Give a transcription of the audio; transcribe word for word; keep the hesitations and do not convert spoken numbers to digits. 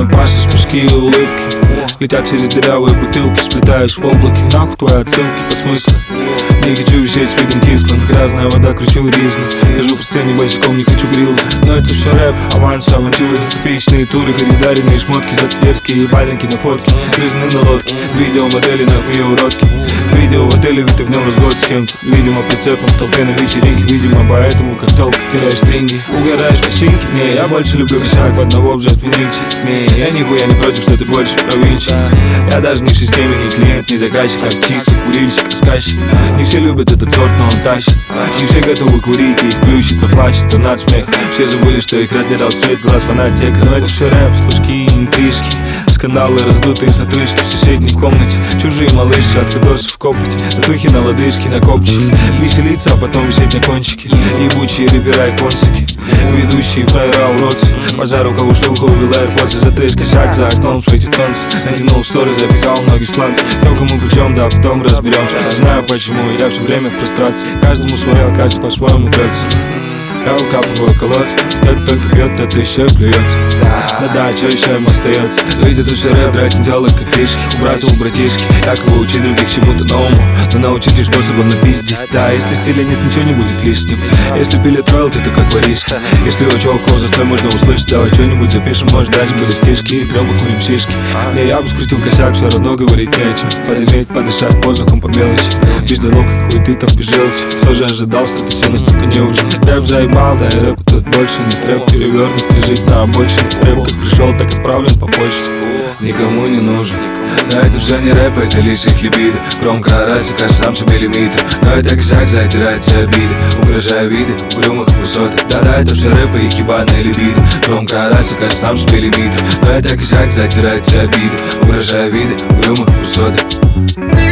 рядом пашешь, мешки и улыбки летят через дырявые бутылки, сплетаешь в облаке. Нахуй твои отсылки под смыслы. Не хочу висеть с видом кислым. Грязная вода, кричу ризли. Хожу по сцене бочком, не хочу грилзы. Но это все рэп, аванс, авантюры. Тупичные туры, коридорные шмотки, задерзкие валенки на фотке. Грызны на лодке, видео модели на мои уродки. Видео в отеле, ведь ты в нем разгод с кем-то. Видимо, прицепом в толпе на вечеринке. Видимо, поэтому, как толка, теряешь стринги. Угораешь в осинке. Не, я больше люблю косяк, в одного уже отменильчик. Не, я нихуя не против, что ты больше провинчик. Я даже не в системе, не клиент, не заказчик. Как чистый курильщик, рассказчик. Не все любят этот сорт, но он тащит. Не все готовы курить, и их плющит, но плачет, то над смех. Все забыли, что их раздирал цвет глаз фанатека. Но это все рэп, служки и интрижки. Скандалы, раздутые затрышки в соседней комнате. Чужие малышки от ходосов копоть. Татухи на лодыжке, на копчике. Веселиться, а потом висеть на кончике. Ебучие рэпера и консики. Ведущие фраера уродцы. Пожар у кого шлюха увела AirPods. За треск косяк, за окном светит солнце. Натянул шторы, запекал ноги в сланцы. Только мы путем, да потом разберемся. Знаю почему, я все время в прострации. Каждому свое, каждый по-своему прется. Я укапываю колодцы. Кто-то только пьет, кто-то еще плюется. Да-да, что еще им остается? Ведь это все рэп, брать не делает как фишки. У брата, у братишки, якобы учить других чему-то новому. Но научить их способом напиздить. Да, если стиля нет, ничего не будет лишним. Если пилит роялти, то как воришки. Если у чуваков застой можно услышать. Давай что-нибудь запишем, может даже были стишки. Грём покурим сишки. Не, я бы скрутил косяк, все равно говорить нечем. Подыметь, подышать воздухом по мелочи. Жизнь неловко, хуй ты там бежелчь. Кто же ожидал, что ты все настолько не учишь? Рэп заебал, да и рэп тут больше не трэп. Перевернут, лежит на обочине. Рэп как пришел, так отправлен по почте. Никому не нужен. Но это все не рэп, это лишь их либидо. Громко орать, закажешь сам себе лимиты. Но это косяк, затирает все обиды. Угрожая виды, угрюмых высоток. Да-да, это все рэп и их ебаная либидо. Громко орать, закажешь сам себе лимиты. Но это косяк, затирает все обиды. Угрожая виды, угрюмых высоток.